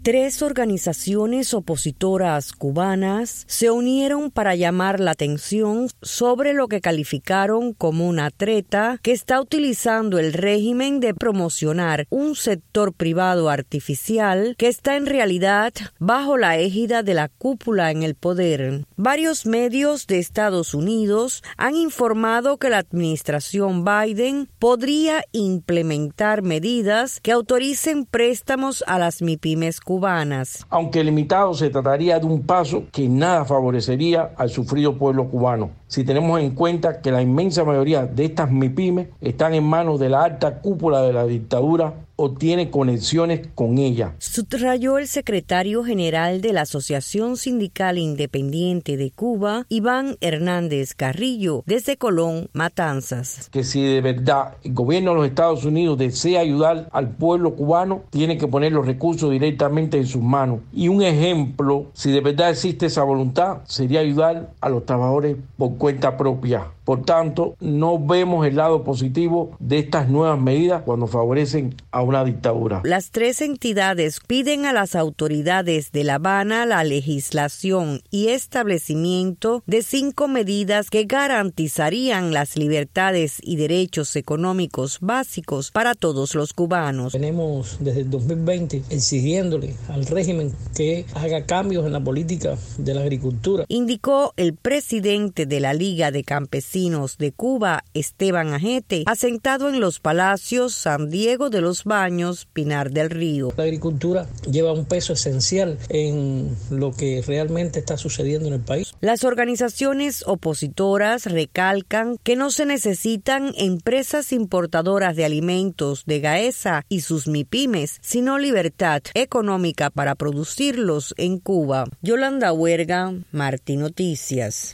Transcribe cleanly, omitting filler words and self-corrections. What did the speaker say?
3 organizaciones opositoras cubanas se unieron para llamar la atención sobre lo que calificaron como una treta que está utilizando el régimen de promocionar un sector privado artificial que está en realidad bajo la égida de la cúpula en el poder. Varios medios de Estados Unidos han informado que la administración Biden podría implementar medidas que autoricen préstamos a las MIPYMES cubanas. Aunque limitado, se trataría de un paso que nada favorecería al sufrido pueblo cubano, si tenemos en cuenta que la inmensa mayoría de estas MIPYMES están en manos de la alta cúpula de la dictadura o tiene conexiones con ella. Subrayó el secretario general de la Asociación Sindical Independiente de Cuba, Iván Hernández Carrillo, desde Colón, Matanzas. Que si de verdad el gobierno de los Estados Unidos desea ayudar al pueblo cubano, tiene que poner los recursos directamente en sus manos. Y un ejemplo, si de verdad existe esa voluntad, sería ayudar a los trabajadores por cuenta propia. Por tanto, no vemos el lado positivo de estas nuevas medidas cuando favorecen a una dictadura. Las 3 entidades piden a las autoridades de La Habana la legislación y establecimiento de 5 medidas que garantizarían las libertades y derechos económicos básicos para todos los cubanos. Tenemos desde el 2020 exigiéndole al régimen que haga cambios en la política de la agricultura. Indicó el presidente de la Liga de Campesinos de Cuba, Esteban Ajete, asentado en los Palacios San Diego de los Baños, Pinar del Río. La agricultura lleva un peso esencial en lo que realmente está sucediendo en el país. Las organizaciones opositoras recalcan que no se necesitan empresas importadoras de alimentos de Gaesa y sus MIPYMES, sino libertad económica para producirlos en Cuba. Yolanda Huerga, Martí Noticias.